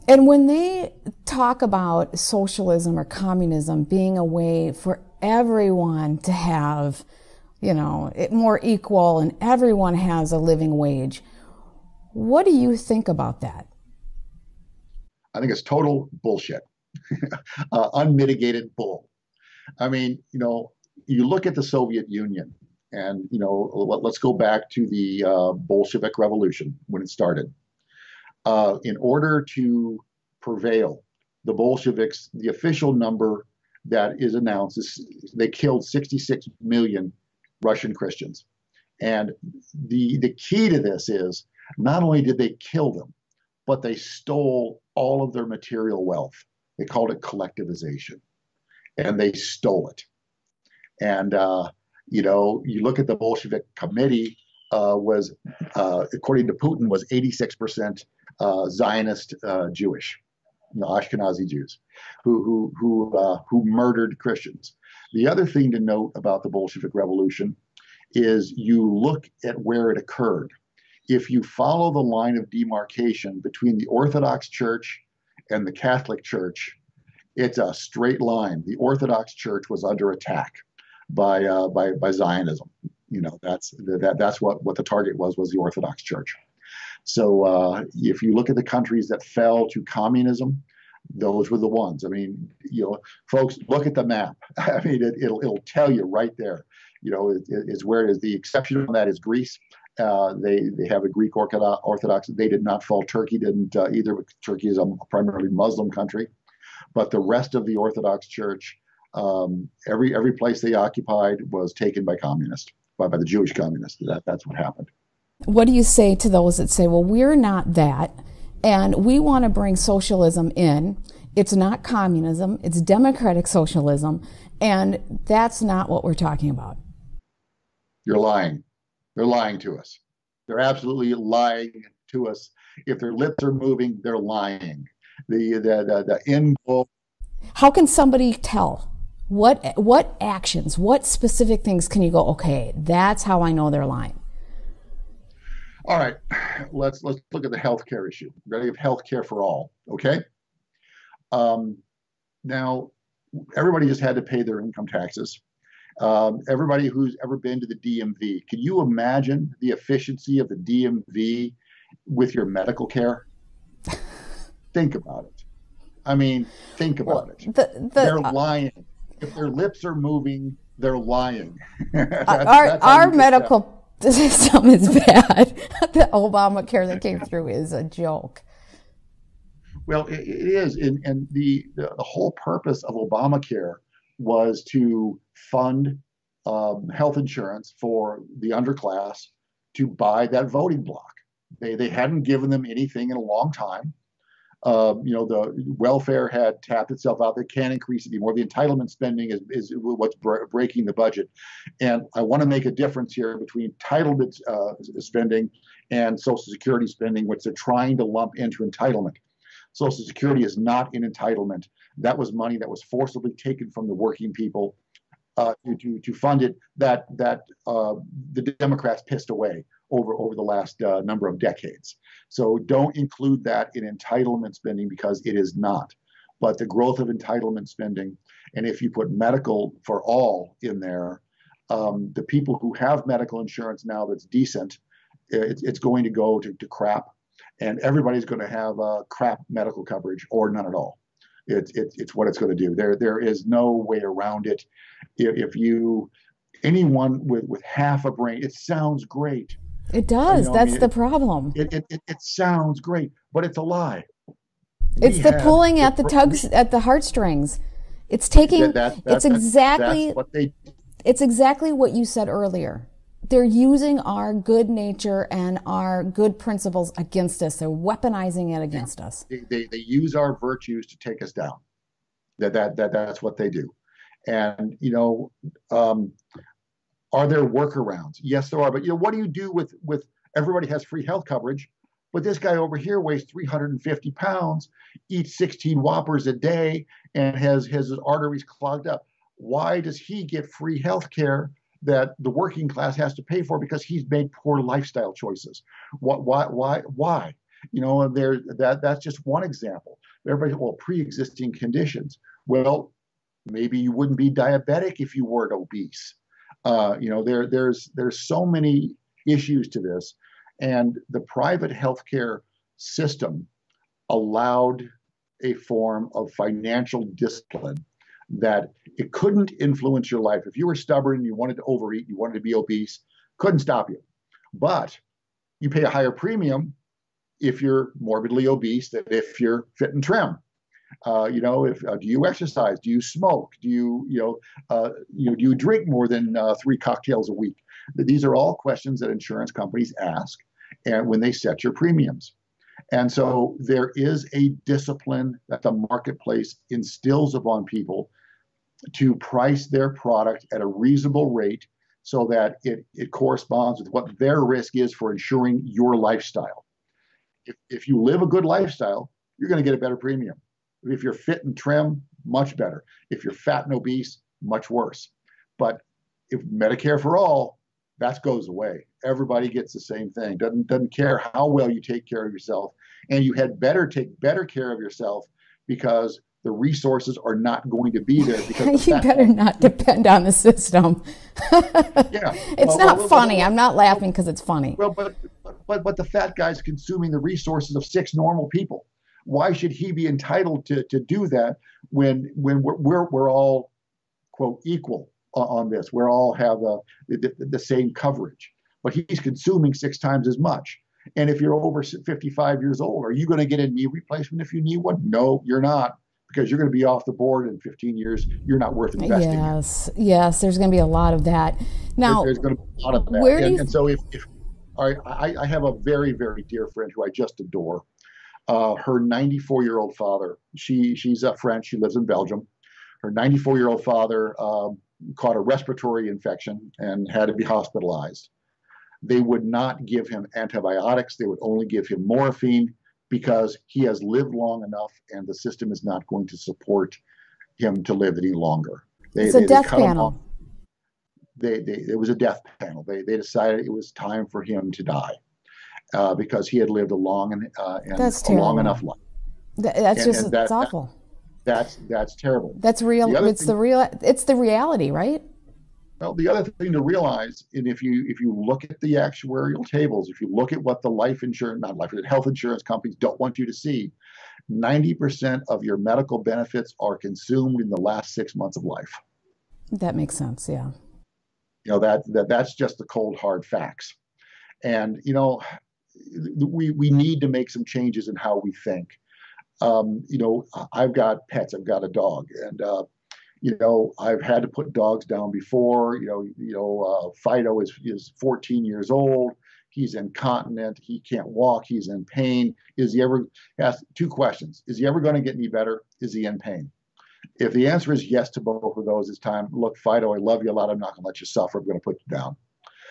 And when they talk about socialism or communism being a way for everyone to have, it more equal and everyone has a living wage, what do you think about that? I think it's total bullshit, unmitigated bull. I mean, you look at the Soviet Union, and let's go back to the Bolshevik Revolution when it started. In order to prevail, the Bolsheviks, the official number that is announced is they killed 66 million Russian Christians. And the key to this is not only did they kill them, but they stole all of their material wealth. They called it collectivization, and they stole it. And you look at the Bolshevik Committee was, according to Putin, was 86% Zionist Jewish, Ashkenazi Jews, who murdered Christians. The other thing to note about the Bolshevik Revolution is you look at where it occurred. If you follow the line of demarcation between the Orthodox Church and the Catholic Church, it's a straight line. The Orthodox Church was under attack by Zionism. That's what the target was the Orthodox Church. So if you look at the countries that fell to communism, those were the ones. I mean, folks, look at the map. I mean, it'll tell you right there. Is where it is. The exception of that is Greece. They have a Greek Orthodox. They did not fall. Turkey didn't either. Turkey is a primarily Muslim country, but the rest of the Orthodox Church, every place they occupied was taken by communists, by the Jewish communists. That's what happened. What do you say to those that say, well, we're not that, and we want to bring socialism in? It's not communism, it's democratic socialism, and that's not what we're talking about. You're lying. They're lying to us. They're absolutely lying to us. If their lips are moving, they're lying. The end goal. How can somebody tell? What actions, what specific things can you go, okay, that's how I know they're lying? All right, let's look at the healthcare issue. We're going to have healthcare for all, okay? Now, everybody just had to pay their income taxes. Everybody who's ever been to the DMV, can you imagine the efficiency of the DMV with your medical care? Think about it. I mean, think about it. They're lying. If their lips are moving, they're lying. Our medical system is bad. The Obamacare that came through is a joke. Well, it is. And the whole purpose of Obamacare was to fund health insurance for the underclass to buy that voting block. They hadn't given them anything in a long time. The welfare had tapped itself out. They can't increase it anymore. The entitlement spending is what's breaking the budget. And I want to make a difference here between entitlement spending and Social Security spending, which they're trying to lump into entitlement. Social Security is not in entitlement. That was money that was forcibly taken from the working people to fund it that the Democrats pissed away over the last number of decades. So don't include that in entitlement spending because it is not. But the growth of entitlement spending, and if you put medical for all in there, the people who have medical insurance now that's decent, it's going to go to crap, and everybody's going to have crap medical coverage or none at all. It's what it's going to do. There is no way around it. If anyone with half a brain, it sounds great. It does. That's the problem. It sounds great, but it's a lie. It's the pulling at the tugs at the heartstrings. It's taking. It's exactly what you said earlier. They're using our good nature and our good principles against us. They're weaponizing it against us. They use our virtues to take us down. That's what they do. And are there workarounds? Yes, there are. But what do you do with everybody has free health coverage, but this guy over here weighs 350 pounds, eats 16 Whoppers a day, and has his arteries clogged up? Why does he get free health care that the working class has to pay for because he's made poor lifestyle choices? Why? That's just one example. Everybody, well, pre-existing conditions. Well, maybe you wouldn't be diabetic if you weren't obese. There's so many issues to this, and the private healthcare system allowed a form of financial discipline that it couldn't influence your life. If you were stubborn, you wanted to overeat, you wanted to be obese, couldn't stop you. But you pay a higher premium if you're morbidly obese than if you're fit and trim. Do you exercise? Do you smoke? Do you drink more than 3 cocktails a week? These are all questions that insurance companies ask, and when they set your premiums. And so there is a discipline that the marketplace instills upon people to price their product at a reasonable rate so that it corresponds with what their risk is for insuring your lifestyle. If you live a good lifestyle, you're going to get a better premium. If you're fit and trim, much better. If you're fat and obese, much worse. But if Medicare for all, that goes away. Everybody gets the same thing. Doesn't care how well you take care of yourself. And you had better take better care of yourself because the resources are not going to be there. Because you better not depend on the system. Yeah, it's not funny. I'm not laughing because it's funny. Well, but the fat guy's consuming the resources of 6 normal people. Why should he be entitled to do that when we're all, quote, equal on this? We all have the same coverage, but he's consuming 6 times as much. And if you're over 55 years old, are you going to get a knee replacement if you need one? No, you're not, because you're going to be off the board in 15 years. You're not worth investing. Yes, there's going to be a lot of that. Now, there's going to be a lot of that. And so if I have a very, very dear friend who I just adore. Her 94-year-old father, she's French, she lives in Belgium. Her 94-year-old father caught a respiratory infection and had to be hospitalized. They would not give him antibiotics. They would only give him morphine because he has lived long enough and the system is not going to support him to live any longer. It's a death panel. It was a death panel. They decided it was time for him to die. Because he had lived a long enough life. That's awful. That's terrible. That's real. It's the reality, right? Well, the other thing to realize, and if you look at the actuarial tables, if you look at what the health insurance companies don't want you to see, 90% of your medical benefits are consumed in the last 6 months of life. That makes sense. Yeah. That's just the cold hard facts, and we need to make some changes in how we think. I've got pets. I've got a dog, and I've had to put dogs down before. Fido is 14 years old. He's incontinent. He can't walk. He's in pain. Ask 2 questions. Is he ever going to get any better? Is he in pain? If the answer is yes to both of those, it's time. Look, Fido, I love you a lot. I'm not going to let you suffer. I'm going to put you down.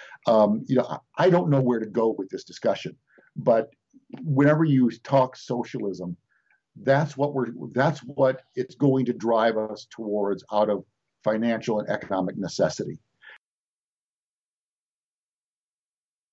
I don't know where to go with this discussion, but whenever you talk socialism, that's what it's going to drive us towards out of financial and economic necessity.